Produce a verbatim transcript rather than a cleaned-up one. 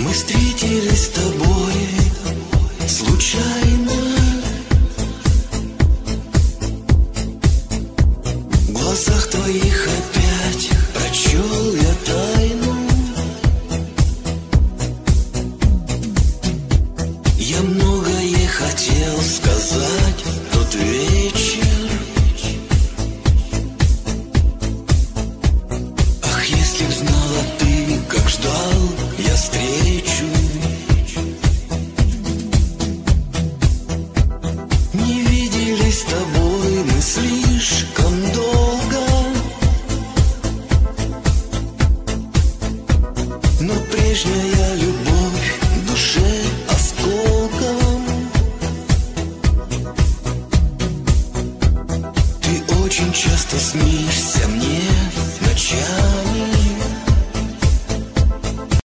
встретились с тобой случайно. В глазах твоих опять прочел я тайну. Я многое хотел сказать в тот вечер. Ах, если б знала ты, как ждал я встречу. Не виделись с тобой мы слишком долго, но прежняя любовь в душе осколком. Ты очень часто снишься